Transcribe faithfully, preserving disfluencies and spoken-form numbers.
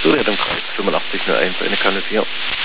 Du, der hat im Kreis fünfundachtzig null eins eine Kanne vier.